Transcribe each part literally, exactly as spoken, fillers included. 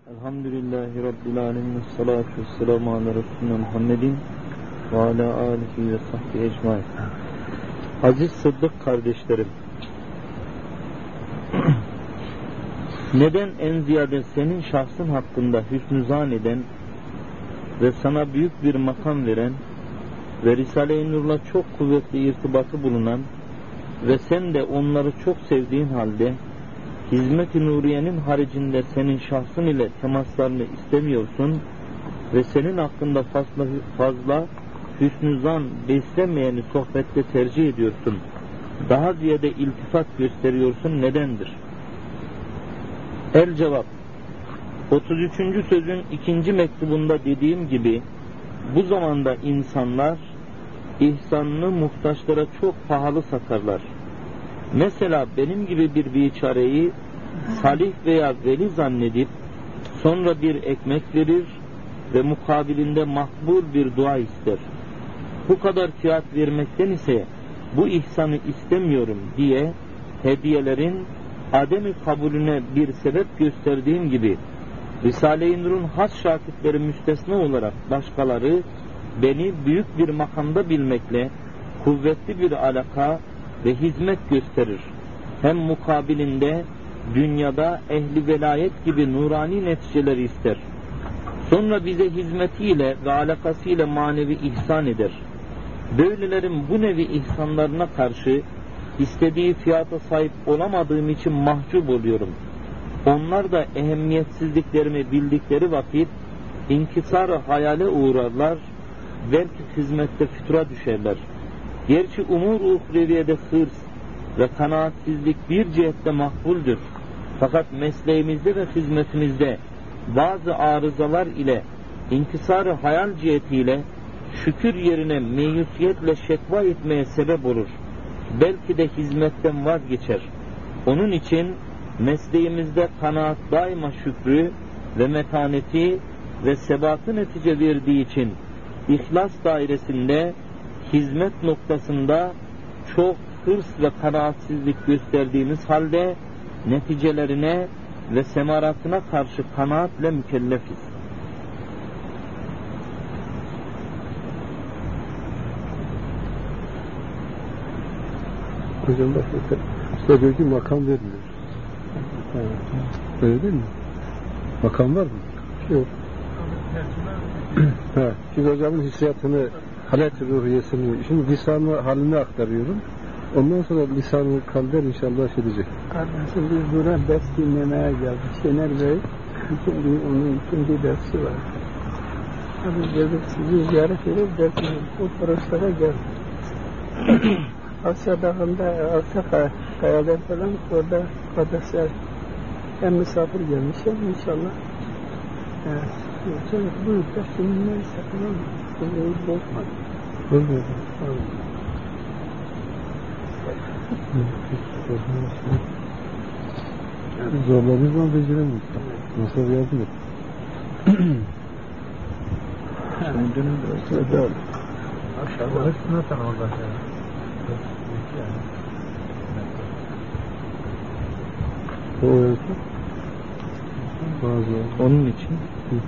Elhamdülillahi Rabbil alemin. Salatu vesselamu ala Resulüne Muhammedin ve ala alihi ve sahbihi ecmaîn. Aziz Sıddık kardeşlerim, neden en ziyade senin şahsın hakkında hüsnü zan eden ve sana büyük bir makam veren ve Risale-i Nur'la çok kuvvetli irtibatı bulunan ve sen de onları çok sevdiğin halde Hizmet-i Nuriye'nin haricinde senin şahsın ile temaslarını istemiyorsun ve senin hakkında fazla, fazla hüsnü zan beslemeyeni sohbette tercih ediyorsun. Daha ziyade iltifat gösteriyorsun. Nedendir? El cevap: otuz üçüncü sözün ikinci mektubunda dediğim gibi bu zamanda insanlar ihsanını muhtaçlara çok pahalı satarlar. Mesela benim gibi bir biçareyi salih veya veli zannedip sonra bir ekmek verir ve mukabilinde makbul bir dua ister. Bu kadar fiyat vermekten ise bu ihsanı istemiyorum diye hediyelerin ademi kabulüne bir sebep gösterdiğim gibi Risale-i Nur'un has şakirtleri müstesna olarak başkaları beni büyük bir makamda bilmekle kuvvetli bir alaka ve hizmet gösterir. Hem mukabilinde dünyada ehli velayet gibi nurani neticeleri ister. Sonra bize hizmetiyle ve alakasıyla manevi ihsan eder. Böylelerin bu nevi ihsanlarına karşı istediği fiyata sahip olamadığım için mahcup oluyorum. Onlar da ehemmiyetsizliklerimi bildikleri vakit inkisar-ı hayale uğrarlar, belki hizmette fütura düşerler. Gerçi umur-u uhreviyede hırs ve kanaatsizlik bir cihette makbuldür. Fakat mesleğimizde ve hizmetimizde bazı arızalar ile inkisar-ı hayal cihetiyle şükür yerine meyusiyetle şekva etmeye sebep olur. Belki de hizmetten vazgeçer. Onun için mesleğimizde kanaat daima şükrü ve metaneti ve sebatı netice verdiği için ihlas dairesinde hizmet noktasında çok hırs ve kanaatsizlik gösterdiğimiz halde neticelerine ve semaratına karşı kanaatle mükellefiz. Hocam bak, size diyor ki makam vermiyor. Öyle değil mi? Makam var mı? Yok. Ha, şimdi hocamın hissiyatını, halet-i ruhiyesini, şimdi lisanı halini aktarıyorum. Ondan sonra lisanı kalber inşallah edecek. Kardeşim biz buraya ders dinlemeye geldik. Şener Bey, ikinci, onun ikinci dersi var. Abi dedik sizi ziyaret edip ders dinledik. O paraşlara geldik. Asya Dağı'nda Arta Kayalar falan orada kardeşler hem misafir gelmiş hem inşallah. Evet. Sen bu ders dinlemeyi sakın olma. Bunu bozma. Bozma. Zorladığınız zaman beceremeyiz. Nasıl yardım et? Söndüğünü de söyle. Aşağıda. Hepsine sen orada ya. O öyle. Bazı. Onun için Hı.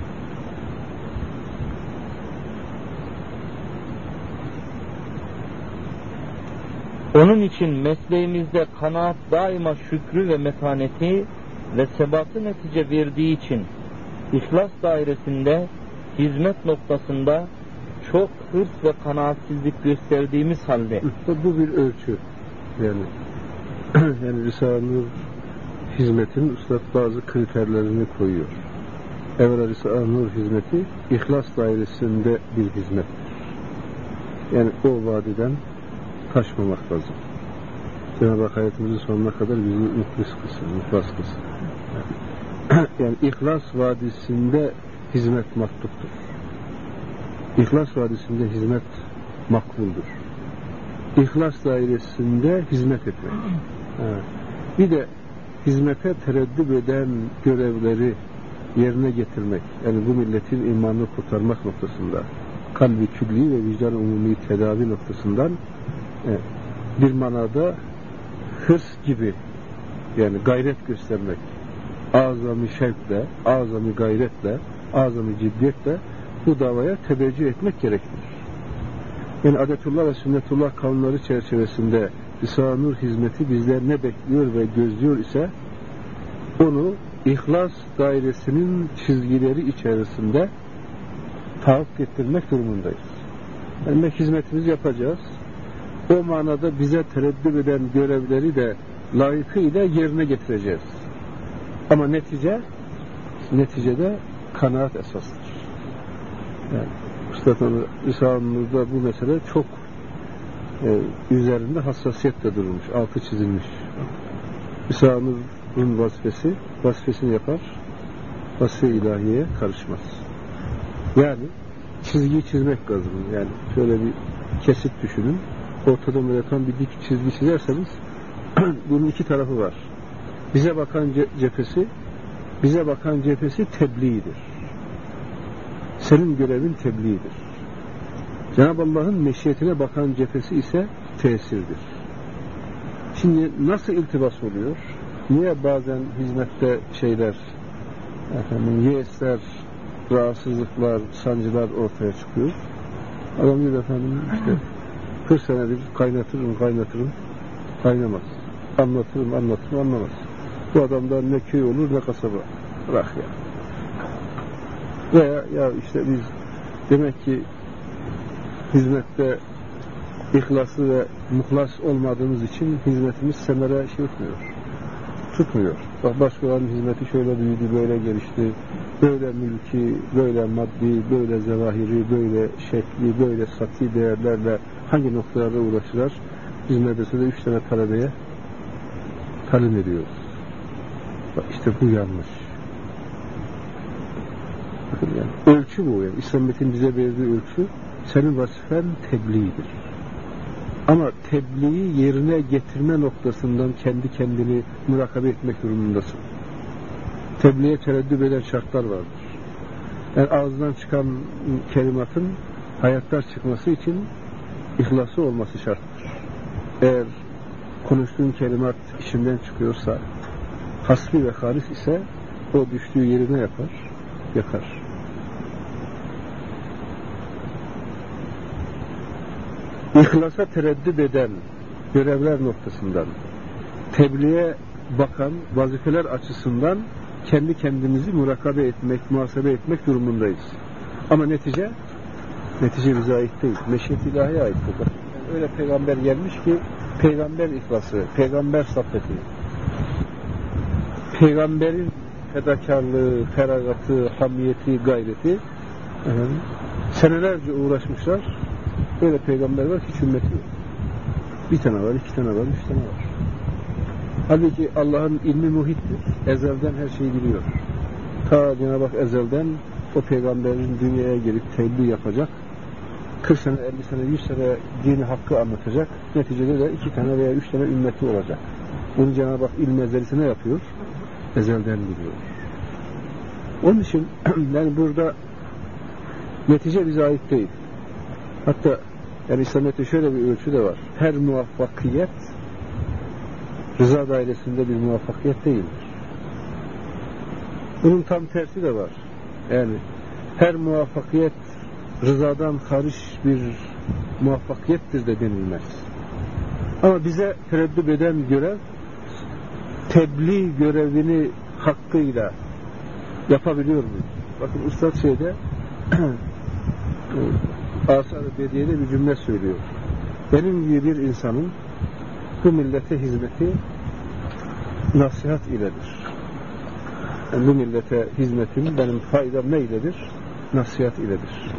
Onun için mesleğimizde kanaat daima şükrü ve metaneti ve sebatı netice verdiği için ihlas dairesinde hizmet noktasında çok hırs ve kanaatsizlik gösterdiğimiz halde Bu bir ölçü. Yani yani Risale-i Nur hizmetin üstad bazı kriterlerini koyuyor. Evvela Risale-i Nur hizmeti ihlas dairesinde bir hizmettir. Yani o vadiden taşmamak lazım. Cenab-ı Hak hayatımızın sonuna kadar bizi muhlis kılsın, muhlas kılsın. Yani ihlas vadisinde hizmet matluptur. İhlas vadisinde hizmet makbuldur. İhlas dairesinde hizmet etmek. Evet. Bir de hizmete tereddüt eden görevleri yerine getirmek. Yani bu milletin imanını kurtarmak noktasında, kalbi külli ve vicdan umumi tedavi noktasından evet, bir manada hırs gibi, yani gayret göstermek, azami şevkle, azami gayretle, azami ciddiyetle bu davaya teveccüh etmek gerekir. Yani adetullah ve sünnetullah kanunları çerçevesinde Risale-i Nur hizmeti bizler ne bekliyor ve gözlüyor ise onu ihlas dairesinin çizgileri içerisinde tahakkuk ettirmek durumundayız. Yani hizmetimizi yapacağız. O manada bize tereddüt eden görevleri de layıkıyla yerine getireceğiz. Ama netice neticede kanaat esastır. Yani Üstad'ın Risale-i Nur'da bu mesele çok e, üzerinde hassasiyetle durulmuş, altı çizilmiş. Risale-i Nur'un vazifesi, vazifesini yapar, vazife ilahiyeye karışmaz. Yani çizgiyi çizmek lazım. Yani şöyle bir kesit düşünün. Ortada böyle tam bir dik çizgi çizerseniz bunun iki tarafı var. Bize bakan cephesi bize bakan cephesi tebliğdir. Senin görevin tebliğdir. Cenab-ı Allah'ın meşiyetine bakan cephesi ise tesirdir. Şimdi nasıl iltibas oluyor? Niye bazen hizmette şeyler, efendim, yesler, rahatsızlıklar, sancılar ortaya çıkıyor? Adam diyor efendim işte kırk senedir kaynatırım, kaynatırım, kaynamaz. Anlatırım, anlatırım, anlamaz. Bu adamdan ne köy olur ne kasaba. Bırak ya. Veya ya işte biz demek ki hizmette ihlaslı ve muhlas olmadığımız için hizmetimiz semere şey tutmuyor. Tutmuyor. Bak başkalarının hizmeti şöyle büyüdü, böyle gelişti. Böyle mülki, böyle maddi, böyle zevahiri, böyle şekli, böyle sati değerlerle hangi noktalarda uğraşırlar? Biz medresede üç tane talebeye talim ediyoruz. Bak işte bu yanlış. Bakın yani ölçü bu yani. İslamiyet'in bize verdiği ölçü senin vazifen tebliğidir. Ama tebliği yerine getirme noktasından kendi kendini murakabe etmek durumundasın. Tebliğe tereddüt eden şartlar vardır. Yani ağzından çıkan kelimatın hayatlar çıkması için ihlası olması şarttır. Eğer konuştuğun kelimat içinden çıkıyorsa, hasbi ve halis ise o düştüğü yerine yapar, yakar. İhlasa tereddüt eden görevler noktasından, tebliğe bakan vazifeler açısından kendi kendimizi murakabe etmek, muhasebe etmek durumundayız. Ama netice, netice bize ait değil. Meşiyet ilahiye ait bu. Yani öyle peygamber gelmiş ki, peygamber ihlası, peygamber saffeti, peygamberin fedakarlığı, feragatı, hamiyeti, gayreti, efendim, senelerce uğraşmışlar. Böyle peygamber var ki hiç ümmeti yok. Bir tane var, iki tane var, üç tane var. Halbuki Allah'ın ilmi muhittir. Ezelden her şeyi biliyor. Ta Cenab-ı Hak ezelden o peygamberin dünyaya gelip tebliğ yapacak. kırk sene, elli sene, yüz sene dini hakkı anlatacak. Neticede de iki tane veya üç tane ümmeti olacak. Bunu Cenab-ı Hak ilmi ezelisine yapıyor. Ezelden biliyor. Onun için yani burada netice bize ait değil. Hatta yani İslamiyet'te şöyle bir ölçü de var. Her muvaffakiyet rıza dairesinde bir muvaffakiyet değildir. Bunun tam tersi de var. Yani her muvaffakiyet rızadan hariç bir muvaffakiyettir de denilmez. Ama bize tereddüt eden görev tebliğ görevini hakkıyla yapabiliyor muyuz? Bakın Üstad şeyde Asar-ı Bediye'de bir cümle söylüyor. Benim gibi bir insanın bu millete hizmeti nasihat iledir. Yani bu millete hizmetim, benim faydam ne iledir? Nasihat iledir.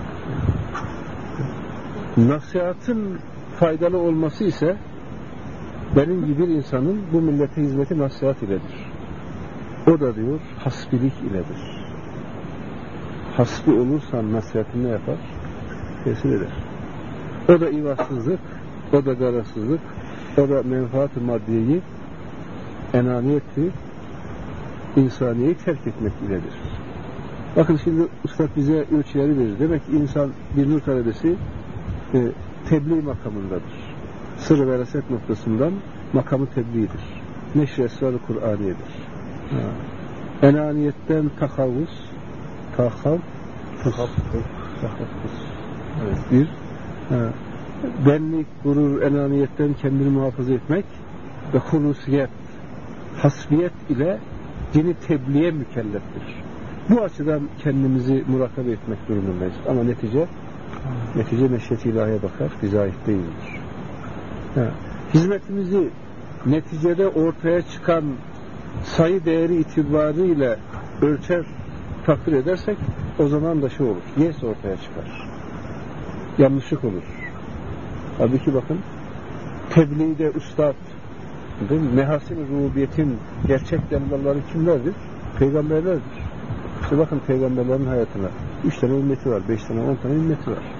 Nasihatın faydalı olması ise benim gibi bir insanın bu millete hizmeti nasihat iledir. O da diyor hasbilik iledir. Hasbi olursan nasihatin ne yapar? Tesir eder. O da ivazsızlık, o da garazsızlık, o da menfaat-ı maddiyeyi, enaniyeti, insaniyeyi terk etmek iledir. Bakın şimdi Üstad bize ölçüleri verir. Demek ki insan bir nur talebesi e, tebliğ makamındadır. Sır-ı veraset noktasından makamı tebliğdir. Neşr-i esrar-ı Kur'aniyedir. Ha. enaniyetten takavvuz, takav, takabbus, evet, bir ha, benlik, gurur, enaniyetten kendini muhafaza etmek ve hulusiyet, hasbiyet ile dini tebliğe mükelleftir. Bu açıdan kendimizi murakabe etmek durumundayız. Ama netice netice meşiyet-i ilahiye bakar, bize ait değildir. Ha, hizmetimizi neticede ortaya çıkan sayı değeri itibarıyla ölçer, takdir edersek o zaman da şey olur, yes ortaya çıkar. Yanlışlık olur. Halbuki bakın, tebliğde üstad, mehasin-i rububiyetin gerçek yanlarları kimlerdir? Peygamberlerdir. İşte bakın peygamberlerin hayatına üç tane ümmeti var, beş tane, on tane ümmeti var.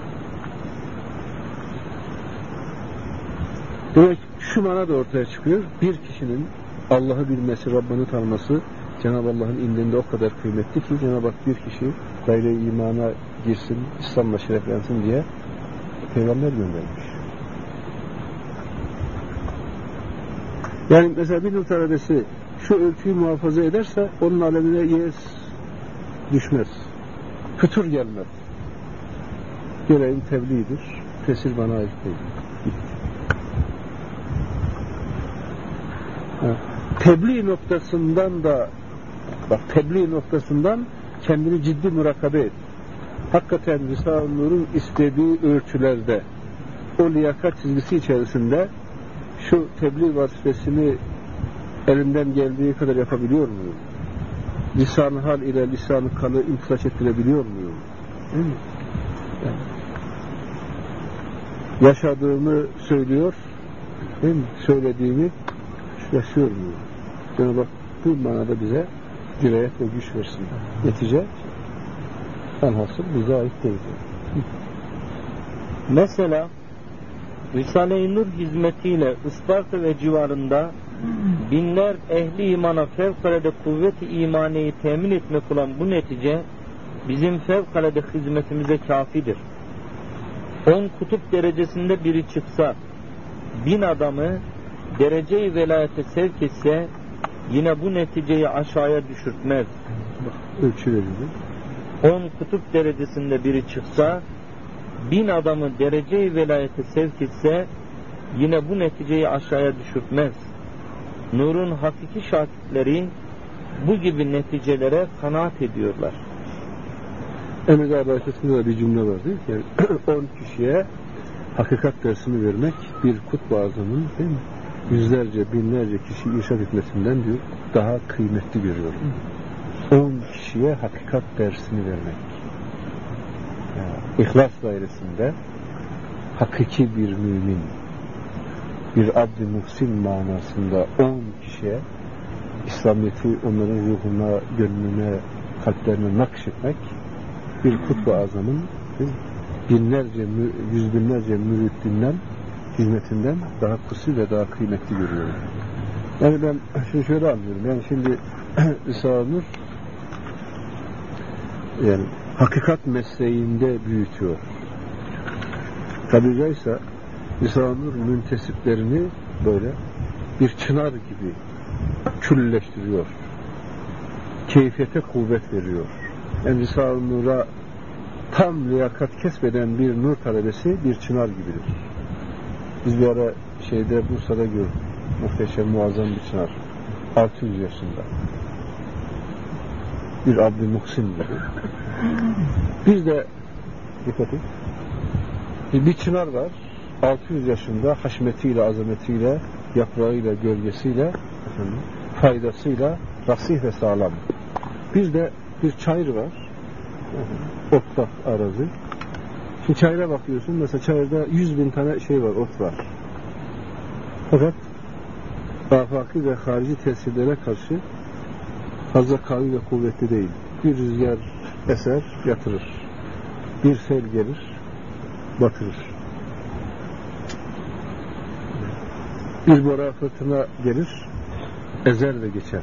Demek şu mana da ortaya çıkıyor. Bir kişinin Allah'ı bilmesi, Rabbini tanıması Cenab-ı Allah'ın indinde o kadar kıymetli ki Cenab-ı Hak bir kişi daire-i imana girsin, İslam'la şereflensin diye peygamber göndermiş. Yani mesela bir nur talebesi şu ölçüyü muhafaza ederse onun alemine yes düşmez. Fütur gelmez. Görevim tebliğdir. Tesir bana ait değil. Ha. Tebliğ noktasından da bak tebliğ noktasından kendini ciddi murakabe et. Hakikaten Risale-i Nur'un istediği ölçülerde o liyakat çizgisi içerisinde şu tebliğ vazifesini elimden geldiği kadar yapabiliyor muyum? Lisan-ı hal ile lisan-ı kalı imtilaç ettirebiliyor muyum? Değil mi? Yani yaşadığımı söylüyor, değil mi? Söylediğimi yaşıyor muyum? Cenab-ı Hak bu manada bize dirayet ve güç versin. Netice enhasıl bize ait değil. Mesela Risale-i Nur hizmetiyle Isparta ve civarında binler ehli imana fevkalade kuvvet-i imaneyi temin etmek olan bu netice bizim fevkalade hizmetimize kafidir. On kutup derecesinde biri çıksa, bin adamı derece-i velayete sevk etse yine bu neticeyi aşağıya düşürtmez. Ölçü verildi. On kutup derecesinde biri çıksa, bin adamı derece-i velayete sevk etse yine bu neticeyi aşağıya düşürtmez. Nur'un hakiki şakirtleri bu gibi neticelere kanaat ediyorlar. Emre Abaşesi'nde de bir cümle var değil mi? Yani on kişiye hakikat dersini vermek bir kutbu azamın değil mi? Yüzlerce, binlerce kişi irşad etmesinden diyor, daha kıymetli görüyorum. On kişiye hakikat dersini vermek. Yani, İhlas dairesinde hakiki bir mümin, bir abd-i muhsin manasında on kişiye İslamiyet'i onların ruhuna, gönlüne, kalplerine nakşetmek bir kutbu azamın binlerce, yüz binlerce müriddinden, hizmetinden daha kutsi ve daha kıymetli görüyorum. Yani ben şunu şöyle anlıyorum. Yani şimdi Risale-i Nur yani hakikat mesleğinde büyütüyor. Tabi caizse Risale-i Nur müntesiplerini böyle bir çınar gibi külleştiriyor. Keyfiyete kuvvet veriyor. Yani Risale-i Nur'a tam liyakat kesbeden bir nur talebesi bir çınar gibidir. Biz bir ara şeyde Bursa'da gördük. Muhteşem, muazzam bir çınar. altı yüz yaşında. Bir abd-i muhsin gibi. Biz de dikkat et. Bir çınar var. altı yüz yaşında haşmetiyle, azametiyle, yaprağıyla, gölgesiyle, efendim, faydasıyla rasih ve sağlam. Bir de bir çayır var. Otlak arazi. Şimdi çayıra bakıyorsun. Mesela çayırda yüz bin tane şey var, ot var. Fakat afaki ve harici tesirlere karşı fazla kavi ve kuvvetli değil. Bir rüzgar eser, yatırır. Bir sel gelir, batırır. Bir bora fırtına gelir, ezer ve geçer.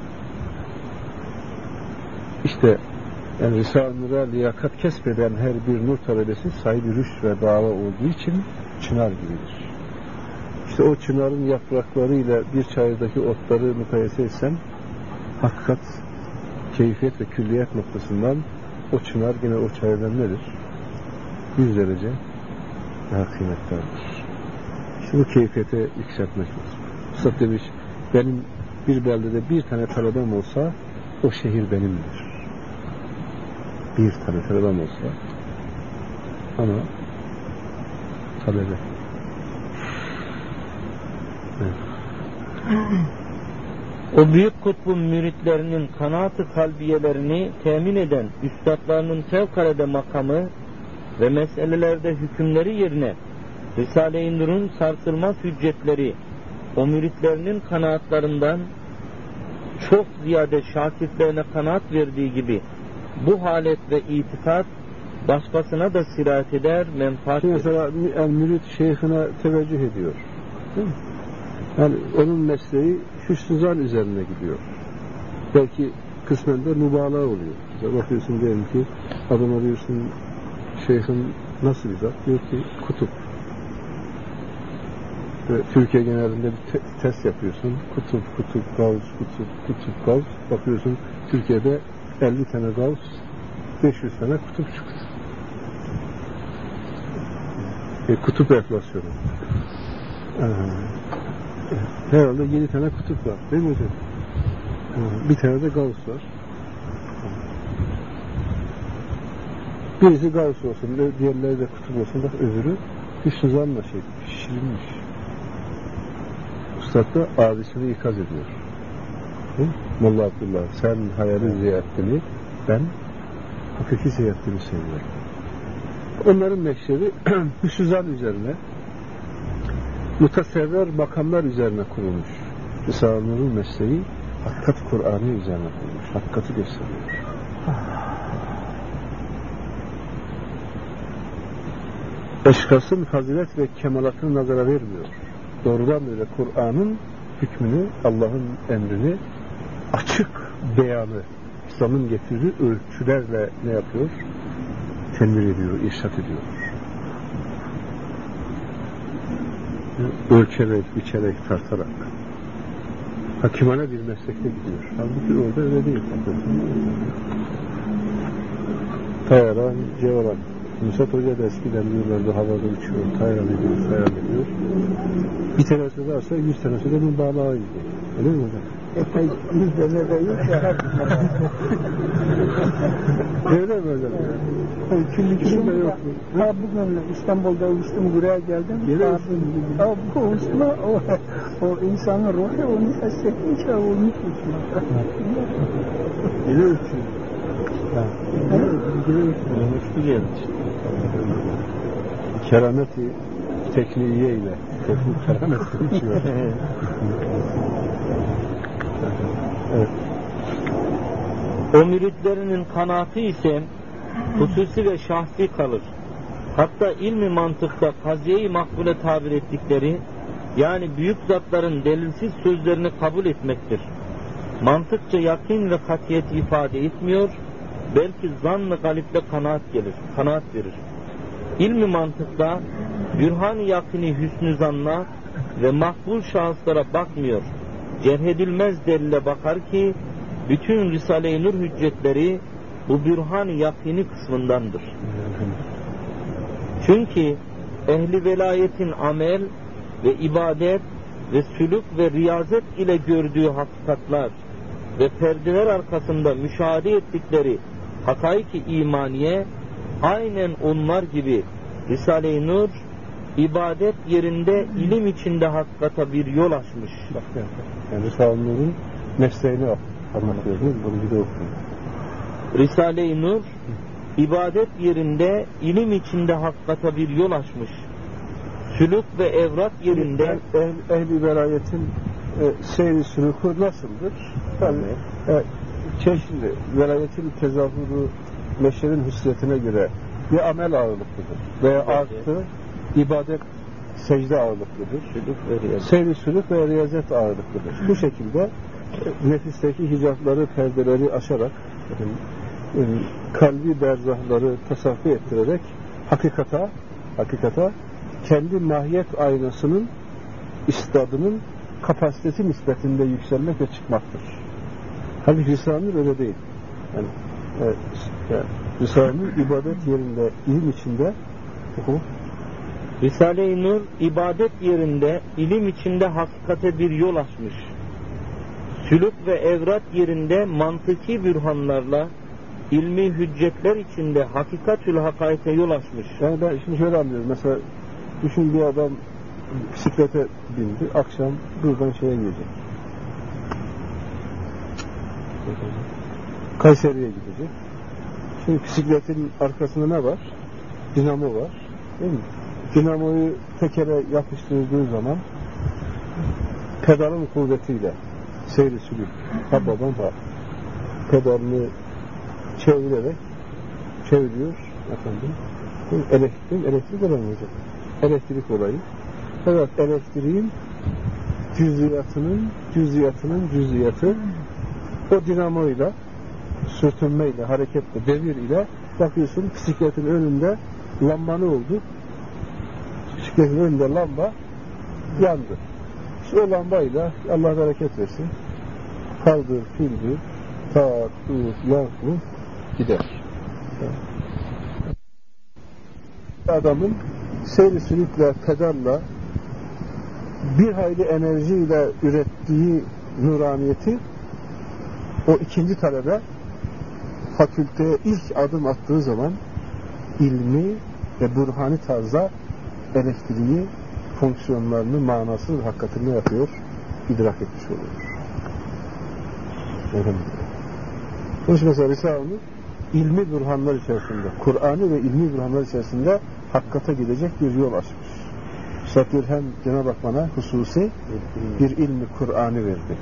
İşte yani Risale-i Nur'a liyakat kesbeden her bir nur talebesi sahibi rüşt ve dava olduğu için çınar gibidir. İşte o çınarın yapraklarıyla bir çayırdaki otları mukayese etsem hakikat keyfiyet ve külliyet noktasından o çınar yine o çaydan nedir? Yüz derece daha kıymetlidir. İşte bu keyfiyete yükseltmek lazım. Üstad demiş, benim bir beldede bir tane talebem olsa o şehir benimdir. Bir tane talebem olsa ama talebe. Evet. O büyük kutbun müritlerinin kanaat-ı kalbiyelerini temin eden üstadlarının fevkalade makamı ve meselelerde hükümleri yerine Risale-i Nur'un sarsılmaz hüccetleri o müritlerinin kanaatlarından çok ziyade şakirtlerine kanaat verdiği gibi bu halet ve itikat başkasına da sirayet eder, menfaat verir. Mesela yani mürit şeyhine teveccüh ediyor. Değil mi? Yani onun mesleği hüsnü zan üzerine gidiyor. Belki kısmen de mübalağa oluyor. Mesela bakıyorsun diyelim ki adam arıyorsun, şeyhin nasıl bir zat? Diyor ki kutup. Ve Türkiye genelinde bir te test yapıyorsun. Kutup, kutup, gavs, kutup, kutup, gavs. Bakıyorsun Türkiye'de elli tane gavs, beş yüz tane kutup çıktı. E, kutup enflasyonu. Ee, herhalde yedi tane kutup var. Değil mi hocam? Ee, bir tane de gavs var. Birisi gavs olsun, diğerleri de kutup olsun. Bak öbürü hüsnü zanla şey, şişirilmiş. Üstad da abisini ikaz ediyor. Hı? Molla Abdullah, sen hayali ziyaretini, ben hakiki ziyaretini seviyorum. Onların meşrebi hüsnü zan üzerine, mutasevver makamlar üzerine kurulmuş. Risale-i Nur'un mesleği hakikat Kur'an'ı üzerine kurulmuş. Hakikati gösteriyor. Eşkasın fazilet ve kemalatını nazara vermiyor. Doğrudan böyle Kur'an'ın hükmünü, Allah'ın emrini açık beyanı, İslam'ın getirdiği ölçülerle ne yapıyor? Tenvir ediyor, irşat ediyor. Ölçerek, biçerek, tartarak. Hakimane bir meslekte gidiyor. Halbuki orada öyle değil. Tayaran, Cevran. Nusrat Hoca da eskiden diyorlardı havada uçuyor, tayaran ediyor, tayaran ediyor. Bir tanesi varsa yüz tanesi de bir bağlığa gidiyor. Öyle mi hocam? Epey yüzlerine de yok ya. Öyle mi hocam? Küllü küllü de yok. Ha bugün İstanbul'da uçtum, buraya geldim. Geliyorsun. Ha bu uçma, o, o insanın ruhu onu hissetmiş, o unutmuş. Geliyor uçuyor. Ha. Geliyor uçuyor. Kerameti tekniğiye ile teknik kerameti uçuyor. Evet. O müritlerinin kanaatı ise hususi ve şahsi kalır. Hatta ilmi mantıkta kaziye-i makbule tabir ettikleri, yani büyük zatların delilsiz sözlerini kabul etmektir. Mantıkça yakin ve katiyet ifade etmiyor, belki zann-ı galiple kanaat gelir, kanaat verir. İlmi mantıkta bürhan-ı yakini hüsnü zanna ve makbul şahıslara bakmıyor, cerhedilmez delile bakar ki bütün Risale-i Nur hüccetleri bu bürhan-ı yakini kısmındandır. Çünkü ehli velayetin amel ve ibadet ve sülük ve riyazet ile gördüğü hakikatlar ve perdeler arkasında müşahede ettikleri hakaik-i imaniye aynen onlar gibi Risale-i Nur ibadet yerinde ilim içinde hakikata bir yol açmış. Bak yani Risale-i Nur'un mesleğini anlatıyor değil mi? Bunu bir de okuyun. Risale-i Nur ibadet yerinde ilim içinde hakikata bir yol açmış. Sülük ve evrat yerinde ehl, ehli velayetin e, seyri sülükü nasıldır? Tabii e, çeşitli velayetin tezahürü meşrerin hüsniyetine göre bir amel ağırlıklıdır veya artı ibadet secde ağırlıklıdır. Seyri sülük ve riyazet ağırlıklıdır. Bu şekilde nefisteki hicapları, perdeleri aşarak e, kalbi berzahları tasaffi ettirerek hakikata hakikata kendi mahiyet aynasının istidadının kapasitesi nispetinde yükselmek ve çıkmaktır. Halbuki Risale-i Nur öyle değil. Yani, evet, yani Risale-i Nur ibadet yerinde, ilim içinde oku. Risale-i Nur ibadet yerinde, ilim içinde hakikate bir yol açmış. Sülük ve evrat yerinde mantıki bürhanlarla, ilmi hüccetler içinde hakikatül hakaike yol açmış. Yani ben şimdi şöyle anlıyorum. Mesela düşün, bir adam bisiklete bindi. Akşam buradan şeye gidecek. Kayseri'ye gidecek. Şimdi bisikletin arkasında ne var? Dinamo var. Değil mi? Dinamoyu tekere yapıştırdığı zaman pedalın kuvvetiyle seyri sülük tabadan var. Pedalını çevirerek çeviriyor efendim. Elektrik, elektrik olayı olacak. Elektrik olayı. Evet, elektriğin cüziyatının cüziyatının cüziyatı o dinamoyla, sürtünmeyle, hareketle, devir ile bakıyorsun bisikletin önünde lamba ne oldu? Bisikletin önünde lamba yandı. İşte o lambayla Allah bereket versin. Kaldır, küldür, tak, tut, yankı gider. Adamın seyri sülükle, pedalla bir hayli enerjiyle ürettiği nuraniyeti o ikinci talebe fakülteye ilk adım attığı zaman ilmi ve burhani tarzda elektriği, fonksiyonlarını, manasını ve hakikatini yapıyor, idrak etmiş oluyor. Onun için mesela Risale-i Nur ilmi burhanlar içerisinde, Kur'an'ı ve ilmi burhanlar içerisinde hakikate gidecek bir yol açmış. Üstad hem Cenab-ı Hak bana hususi bir ilmi Kur'an'ı verdi.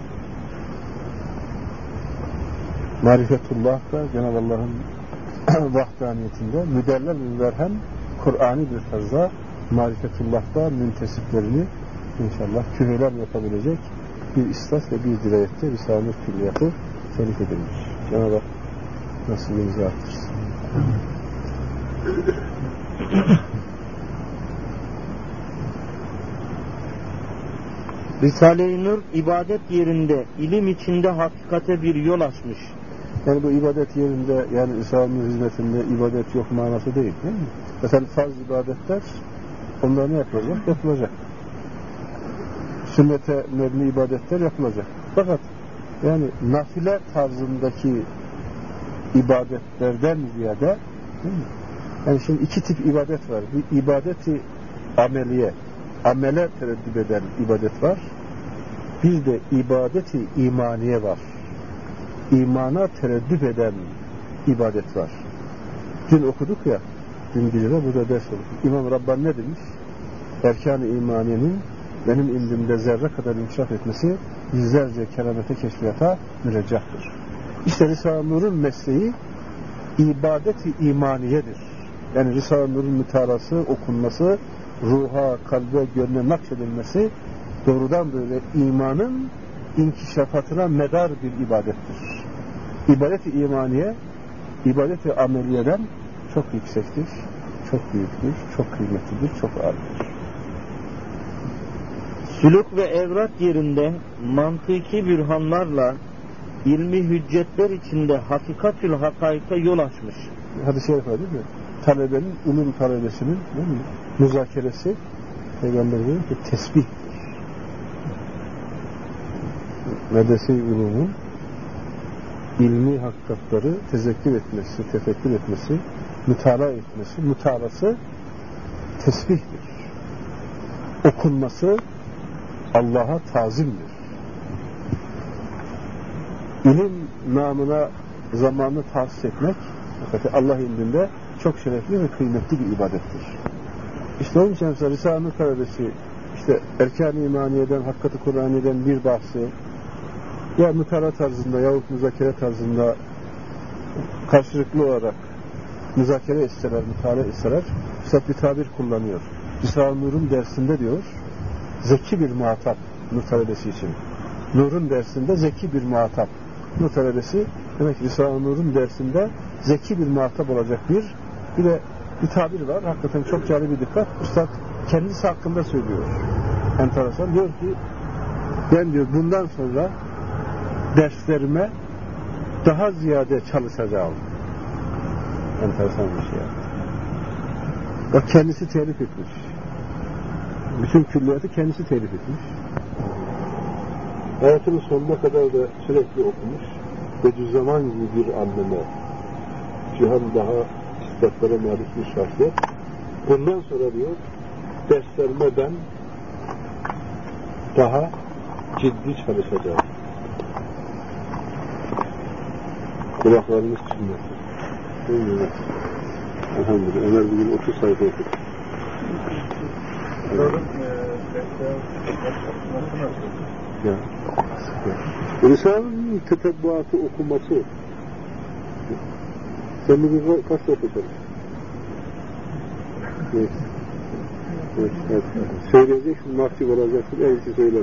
Marifetullah da Cenab-ı Allah'ın vahdaniyetinde müderler müverhem Kur'an'ı bir tarzda marifetullah'ta müntesiplerini inşallah kühüler yapabilecek bir istas ve bir dirayette Risale-i Nur külliyatı telif edilmiş. Cenab-ı Hak nasibimizi artırsın. Risale-i Nur ibadet yerinde, ilim içinde hakikate bir yol açmış. Yani bu ibadet yerinde, yani Risale-i Nur hizmetinde ibadet yok manası değil, değil mi? Mesela farz ibadetler, onlar ne yapılacak? Yapılacak. Sünnete mebni ibadetler yapılacak. Fakat yani nafile tarzındaki ibadetlerden ziyade, değil mi? Yani şimdi iki tip ibadet var. Bir ibadeti ameliye, amele tereddüt eden ibadet var. Bir de ibadeti imaniye var. İmana tereddüt eden ibadet var. Dün okuduk ya, dün gecede burada ders okuduk. İmam Rabbani ne demiş? Erkan-ı imaniyenin benim indimde zerre kadar inkişaf etmesi yüzlerce keramete, keşfiyata müreccahtır. İşte Risale-i Nur'un mesleği ibadet-i imaniyedir. Yani Risale-i Nur'un mütalası, okunması, ruha, kalbe, gönle nakşedilmesi doğrudan böyle imanın inkişafatına medar bir ibadettir. İbadet-i imaniye, ibadet-i ameliyeden çok yüksektir, çok büyüktür, çok kıymetlidir, çok ağırdır. Sülük ve evrat yerinde mantıki bürhanlarla ilmi hüccetler içinde hakikatül hakaika yol açmış. Hadis-i şerif var değil mi? Talebenin, ulum talebesinin değil mi? Müzakeresi Peygamber diyor ki tesbihtir. Medrese-i ulumun ilmi hakikatları tezekkür etmesi, tefekkür etmesi, mütalaa etmesi, mütalası tesbihtir. Okunması Allah'a tazimdir. İlim namına zamanını tahsis etmek Allah indinde çok şerefli ve kıymetli bir ibadettir. İşte onun için mesela Risale-i Nur talebesi işte erkan-ı imaniyeden, hakikat-ı Kur'aniye'den bir bahsi ya mütala tarzında yahut müzakere tarzında karşılıklı olarak müzakere etseler, mütala etseler Üstad bir tabir kullanıyor. Risale-i Nur'un dersinde diyor zeki bir muhatap Nur talebesi için. Nur'un dersinde zeki bir muhatap. Nur talebesi demek ki Risale-i Nur'un dersinde zeki bir muhatap olacak bir bir de bir tabir var. Hakikaten çok cari bir dikkat. Üstad kendisi hakkında söylüyor. Enteresan. Diyor ki ben diyor bundan sonra derslerime daha ziyade çalışacağım. Enteresan bir şey. Bak kendisi telif etmiş. Bütün külliyatı kendisi telif etmiş. Hayatının sonuna kadar da sürekli okumuş. Bediüzzaman gibi bir anneme, cihan daha istatlara malik bir şahsiyet. Bundan sonra diyor, derslerime ben daha ciddi çalışacağım. Kulaklarımız çınlasın. Evet. Elhamdülillah. Ömer bugün otuz sayfa okudu. Ya. İnsanın tetebbuatı okuması. Sen bugün kaç sayfa okudun? Evet. Evet, evet. Söyleyecek, şimdi mahcup olacaksın, en iyisi söyleme.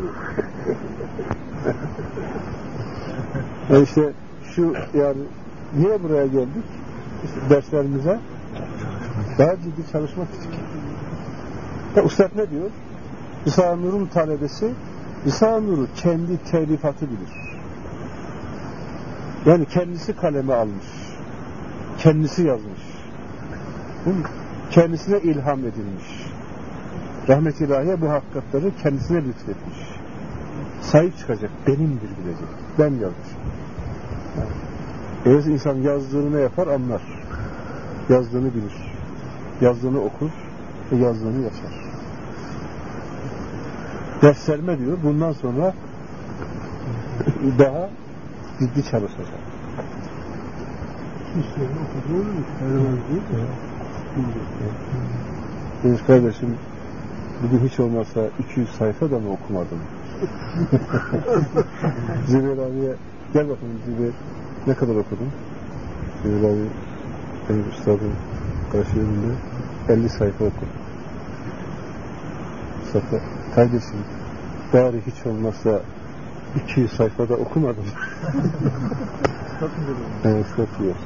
Yani işte şu, yani niye buraya geldik? İşte derslerimize daha ciddi çalışmak için. Ya Üstad ne diyor? Risale-i Nur'un talebesi Risale-i Nur'u kendi telifatı bilir. Yani kendisi kaleme almış. Kendisi yazmış. Kendisine ilham edilmiş. Rahmet-i ilahiye bu hakikatleri kendisine lütfetmiş. Sahip çıkacak, benimdir bilecek. Ben yazmışım. Eğer insan yazdığını ne yapar? Anlar. Yazdığını bilir. Yazdığını okur ve yazdığını yaşar. Derslerime diyor, bundan sonra daha ciddi çalışacak. Demiş kardeşim, bugün hiç olmazsa iki yüz sayfa da mı okumadım? Zübeyir abiye, gel bakalım Zübeyir, ne kadar okudun? Zübeyir abi, benim üstadım karşılığında elli sayfa okudum. Üstad'a, kardeşim, bari hiç olmazsa iki yüz sayfada okumadım. Evet, Üstad diyor.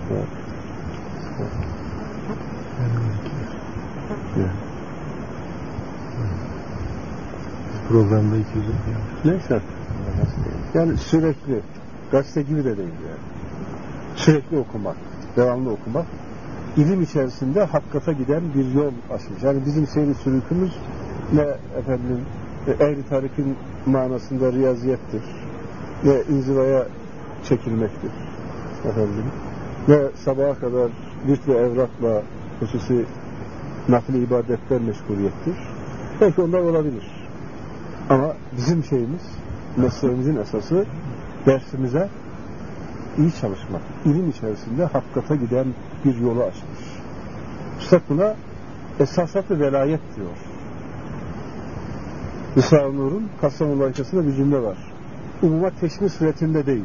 Programda iki yüz okuyor. Neyse. Yani sürekli, gazete gibi de değil yani. Sürekli okumak, devamlı okumak, ilim içerisinde hakikate giden bir yol açmış. Yani bizim seyri sülükümüz ne efendim, ehl-i tarikin manasında riyaziyettir, ne inzivaya çekilmektir efendim, ne sabaha kadar virt ve evrakla hususi nakli ibadetler meşguliyettir. Belki onlar olabilir. Ama bizim şeyimiz, mesleğimizin esası dersimize iyi çalışmak. İlim içerisinde hakikate giden bir yolu açmış. Üstad buna esasat ve velayet diyor. Risale-i Nur'un Kastamonu layıkasında bir cümle var. Umuma teşmil suretinde değil.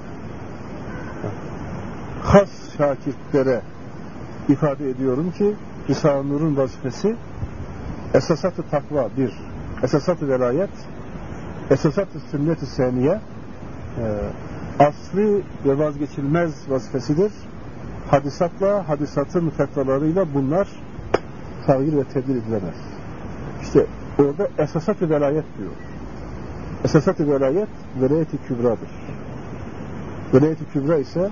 Has şakirtlere ifade ediyorum ki Risale-i Nur'un vazifesi esasat-ı takva bir, esasat-ı velayet, esasat-ı sünnet-i seniye, e, asli ve vazgeçilmez vazifesidir. Hadisatla, hadisatın fetvalarıyla bunlar tağyir ve tebdil edilemez. İşte orada esasat-ı velayet diyor. Esasat-ı velayet, velayet-i kübradır. Velayet-i kübra ise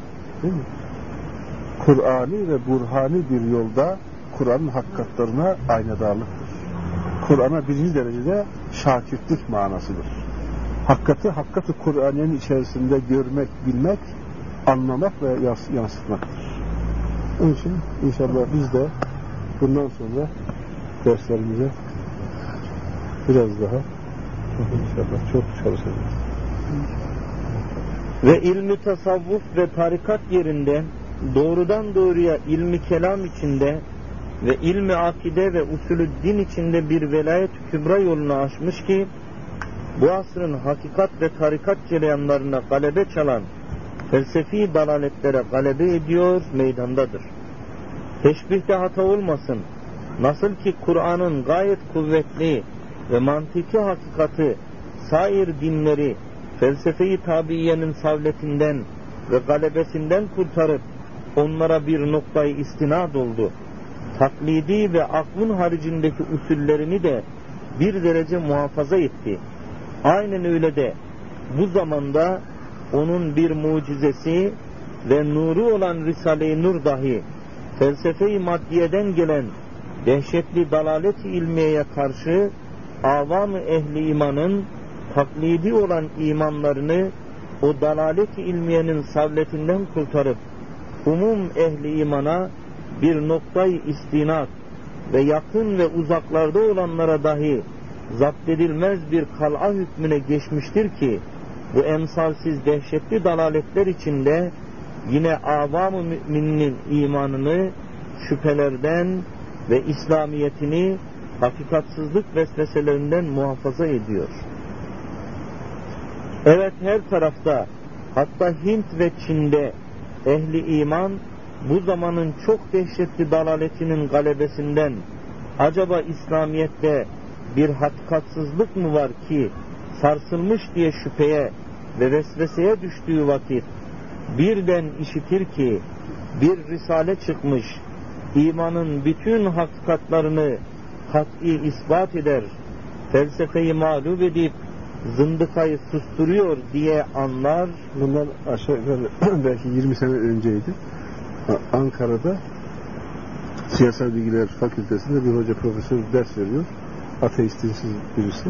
Kur'ani ve burhani bir yolda Kur'an'ın hakikatlarına aynadarlıktır. Kur'an'a birinci derecede şakirtlik manasıdır. Hakikati, hakikati Kur'an'ın içerisinde görmek, bilmek, anlamak ve yansıtmaktır. Onun için inşallah biz de bundan sonra derslerimize biraz daha inşallah çok çalışacağız. Ve ilmi tasavvuf ve tarikat yerinde doğrudan doğruya ilmi kelam içinde ve ilmi akide ve usulü din içinde bir velayet-i kübra yolunu açmış ki bu asrın hakikat ve tarikat cereyanlarına galebe çalan felsefi dalaletlere galebe ediyor, meydandadır. Teşbihte hata olmasın. Nasıl ki Kur'an'ın gayet kuvvetli ve mantıki hakikati sair dinleri felsefeyi tabiiyenin savletinden ve galebesinden kurtarıp onlara bir noktayı istinad oldu. Taklidi ve aklın haricindeki usullerini de bir derece muhafaza etti. Aynen öyle de bu zamanda onun bir mucizesi ve nuru olan Risale-i Nur dahi felsefe-i maddiyeden gelen dehşetli dalalet-i ilmiyeye karşı avam-ı ehli imanın taklidi olan imanlarını o dalalet-i ilmiyenin savletinden kurtarıp umum ehli imana bir noktayı istinat ve yakın ve uzaklarda olanlara dahi zapt edilmez bir kal'a hükmüne geçmiştir ki bu emsalsiz dehşetli dalaletler içinde yine avam-ı müminin imanını şüphelerden ve İslamiyetini hakikatsızlık vesveselerinden muhafaza ediyor. Evet, her tarafta, hatta Hint ve Çin'de ehli iman bu zamanın çok dehşetli dalaletinin galebesinden acaba İslamiyet'te bir hakikatsızlık mı var ki sarsılmış diye şüpheye ve vesveseye düştüğü vakit birden işitir ki bir risale çıkmış, imanın bütün hakikatlarını kat'i ispat eder, felsefeyi mağlup edip zındıkayı susturuyor diye anlar. Bunlar aşağı yukarı belki yirmi sene önceydi. Ankara'da Siyasal Bilgiler Fakültesi'nde bir hoca profesör ders veriyor. Ateistinsiz birisi.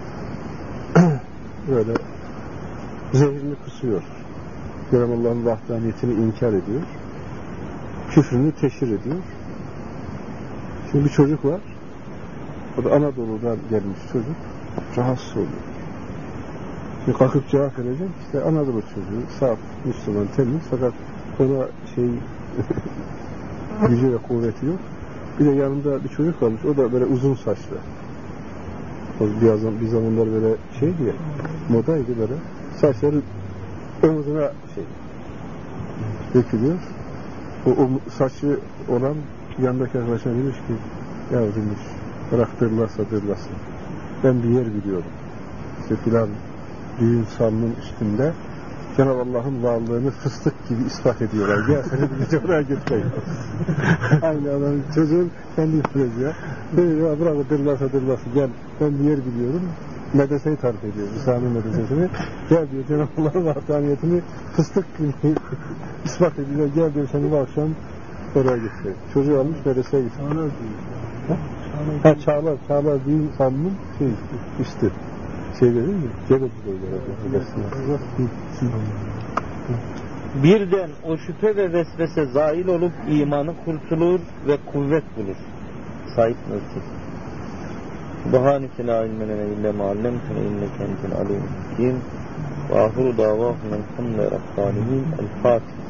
Böyle zehrini kusuyor. Cenab-ı Allah'ın vahdaniyetini inkar ediyor. Küfrünü teşhir ediyor. Şimdi bir çocuk var. O da Anadolu'dan gelmiş çocuk. Rahatsız oluyor. Bir kalkıp cevap verecek. İşte Anadolu çocuğu, saf, Müslüman, temiz, fakat ona şey gücü ve kuvveti yok. Bir de yanında bir çocuk varmış. O da böyle uzun saçlı. O bir, zaman, bir zamanlar böyle şeydi ya, modaydı böyle. Saçları omuzuna şey dökülüyor. O, o saçı olan yandaki arkadaşına demiş ki, ya demiş, bırak dırlarsa dırlasın. Ben bir yer biliyorum. İşte filan düğün salının üstünde Cenab-ı Allah'ın varlığını fıstık gibi ispat ediyorlar. Gel seni bir oraya götüreyim. Aynı adam çocuğun kendi ifrezi ya. Ya bırak dırlarsa dırlasın. Gel ben bir yer biliyorum. Medreseyi tarif ediyor. İslam'ın medresesini. Gel diyor Cenab-ı Allah'ın vahdaniyetini fıstık gibi ispat ediyor. Gel diyor seni bu akşam oraya götüreyim. Çocuğu almış medreseye götürüyor. Ha Çağlar, Çağlar düğün salının şey üstü. Şey değil mi? Birden o şüphe ve vesvese zail olup imanı kurtulur ve kuvvet bulur. Said Nursi. Subhaneke la ilme lena illa ma allamtena inneke entel alimul hakim. Ve ahiru davahum elhamdülillahi rabbil alemin. El Fatiha.